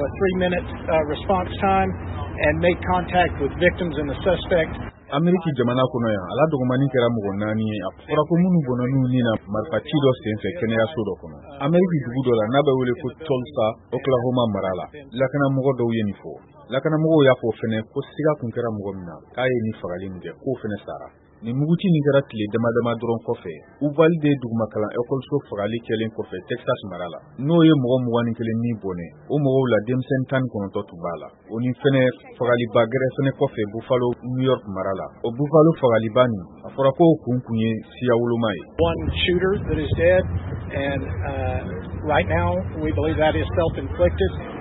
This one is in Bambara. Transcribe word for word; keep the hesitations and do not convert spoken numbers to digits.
a three-minute uh, response time and made contact with victims and the suspect. Ameriki jamana kono ya ala dogomani kera mugo nani a fora ko munu bono nu ni na marpachido sense kene ya sodo kono Ameriki dugu dola na ba wele ko Tulsa Oklahoma marala lakana mugo do yeni fo lakana mugo ya fo fene ko siga kun kera mugo mina kaye ni fagali nge ko fene sara ni muguti ni kera tile dama dama doron kofe u valide duguma kala ekol so fagali kelen kofe Texas marala no ye mugo mugo ni kelen ni bone o mugo la demsen tan kono to tubala oni fene fagali bagere fene kofe Buffalo New York marala o Buffalo fagalibani afora ko kunkunye siya wulumai. One shooter that is dead, and uh, right now we believe that is self-inflicted.